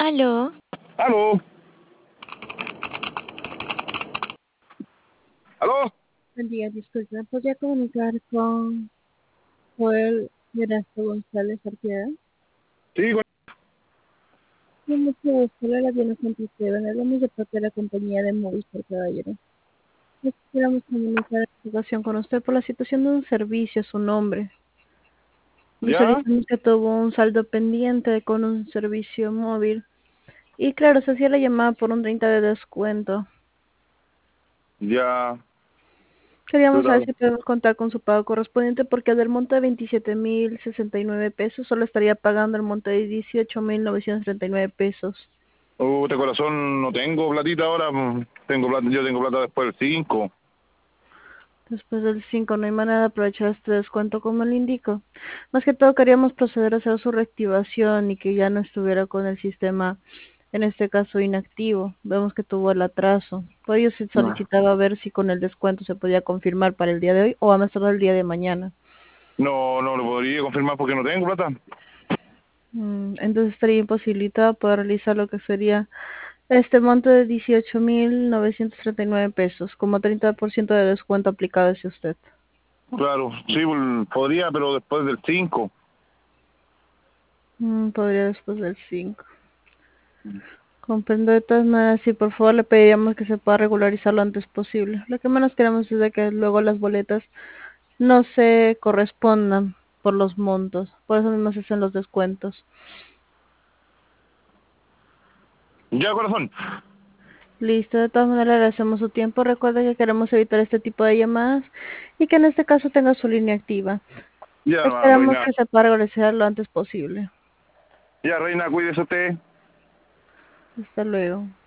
Aló, ¿Aló? ¿Aló? Buen día, disculpe, ¿me podría comunicar con Joel Erasto González Arqueda? Sí, Con mucho gusto, le la viene con Esteban, hablamos de parte de la compañía de Movistar, caballero. Quisiéramos comunicar la situación con usted por la situación de un servicio, su nombre. ya, Visualizamos que tuvo un saldo pendiente con un servicio móvil. Y claro, se hacía la llamada por un 30 de descuento. ya, Queríamos saber claro. si podemos contar con su pago correspondiente porque del monto de 27.069 pesos solo estaría pagando el monto de 18.939 pesos. De corazón no tengo platita ahora. Tengo plata, yo tengo plata después del 5. Después del 5 no hay manera de aprovechar este descuento como le indico. Más que todo queríamos proceder a hacer su reactivación y que ya no estuviera con el sistema, en este caso inactivo. Vemos que tuvo el atraso. Por ello se No, solicitaba ver si con el descuento se podía confirmar para el día de hoy o a más tardar el día de mañana. no lo podría confirmar porque no tengo plata. Entonces estaría imposibilitado poder realizar lo que sería este monto de 18.939 pesos, como 30% de descuento aplicado hacia usted. Claro, sí, podría, pero después del 5. Podría después del 5. Comprendo de todas maneras, sí, por favor le pediríamos que se pueda regularizar lo antes posible. Lo que menos queremos es de que luego las boletas no se correspondan por los montos. Por eso mismo se hacen los descuentos. Ya, corazón. Listo, de todas maneras agradecemos su tiempo. Recuerda que queremos evitar este tipo de llamadas y que en este caso tenga su línea activa. Ya, Esperamos reina. que se pueda regularizar lo antes posible. Ya, reina, cuídese usted. Hasta luego.